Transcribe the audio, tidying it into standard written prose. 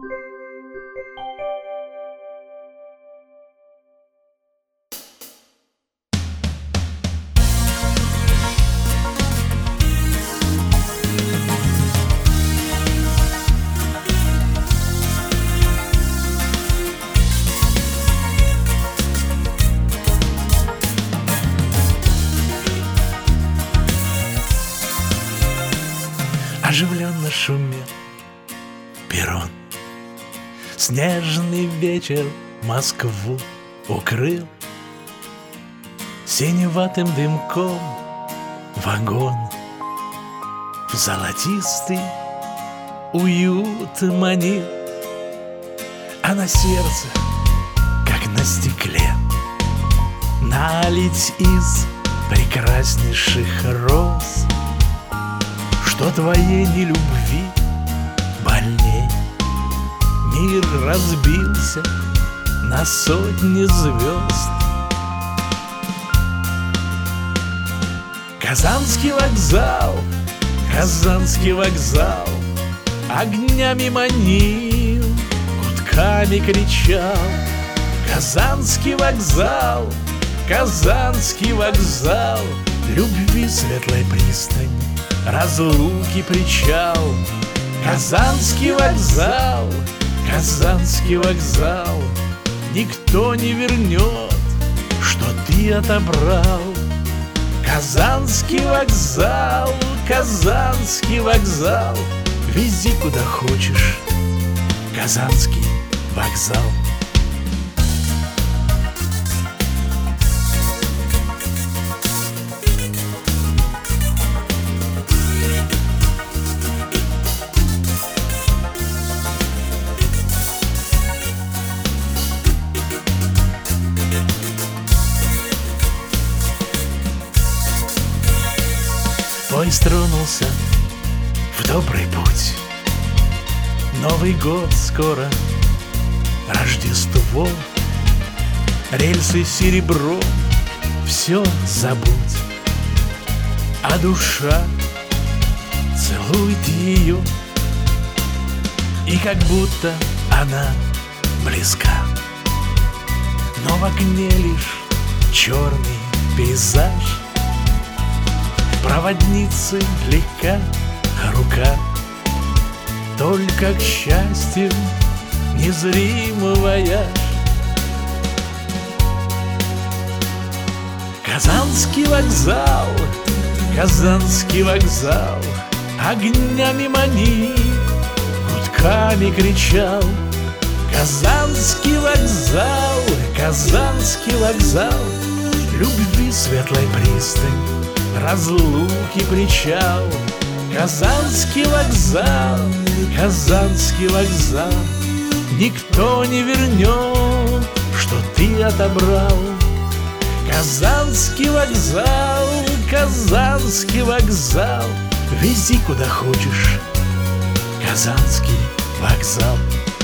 Оживленно шумел перрон. Снежный вечер Москву укрыл синеватым дымком вагон. В золотистый уют манил, а на сердце, как на стекле, налить из прекраснейших роз, что твоей нелюбви больней. Мир разбился на сотни звезд. Казанский вокзал, Казанский вокзал огнями манил, гудками кричал. Казанский вокзал, Казанский вокзал, любви светлой пристань, разлуки причал. Казанский вокзал, Казанский вокзал, никто не вернет, что ты отобрал. Казанский вокзал, Казанский вокзал, вези куда хочешь, Казанский вокзал. Поезд тронулся в добрый путь. Новый год скоро, Рождество, рельсы серебро, все забудь, а душа целует ее, и как будто она близка, но в окне лишь черный пейзаж. Проводницы легка рука, только к счастью незримый вояж. Казанский вокзал, Казанский вокзал огнями манил, гудками кричал. Казанский вокзал, Казанский вокзал, любви светлой пристань, разлуки причал. Казанский вокзал, Казанский вокзал, никто не вернет, что ты отобрал. Казанский вокзал, Казанский вокзал, вези куда хочешь, Казанский вокзал.